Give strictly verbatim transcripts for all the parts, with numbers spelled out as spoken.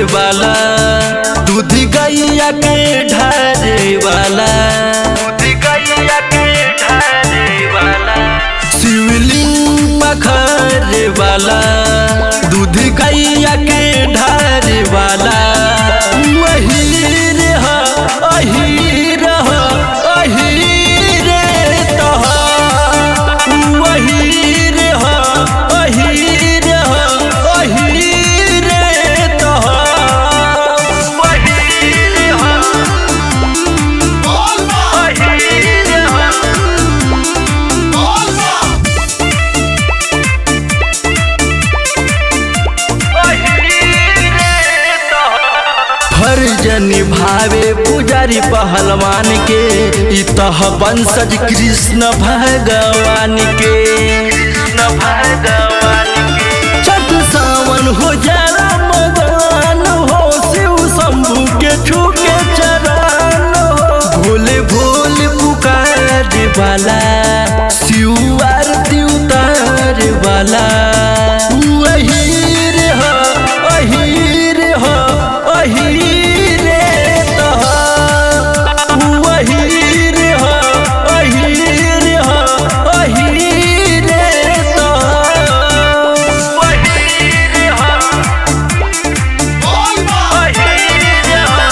वाला, दूध गैया के ढारे वाला, दूध गैया के ढारे वाला, शिवलिंग पखारे वाला, दूध गैया के ढारे वाला, वही रहा अही रहा अही रे तहा, वही रहा अही रहा अही रे तहा, वही रहा अही रहा। फर्ज निभावे पुजारी पहलवान के, इतह वंशज कृष्ण भगवान के, कृष्ण भगवान के। छठ सावन हो जाला मगन हो, शिव शंभू के छू के चरण हो, भोले भोले पुकार वाला, शिव आरती उतार वाला, वही रे हो अही रे हो अही रे तहा, वही रे हो अही रे हो अही रे तहा, वही रे हो अही रे हो।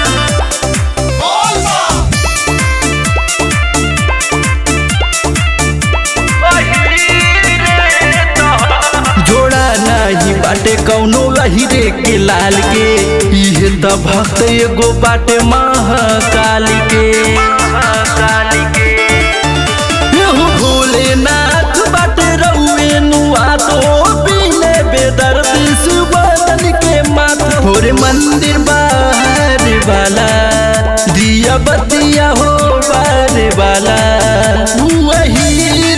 जोड़ा नहीं बाटे कौनो अहिरे के लाल के, इहे त भक्त एगो बाटे महाकाल के, महाकाल के। एहु भोलेनाथ बाटे रउए नुआ तो बिने बेदर्दी सुबदन के माथ, थोरे मंदिर बाहर वाला, दिया बतिया हो बार वाला, वही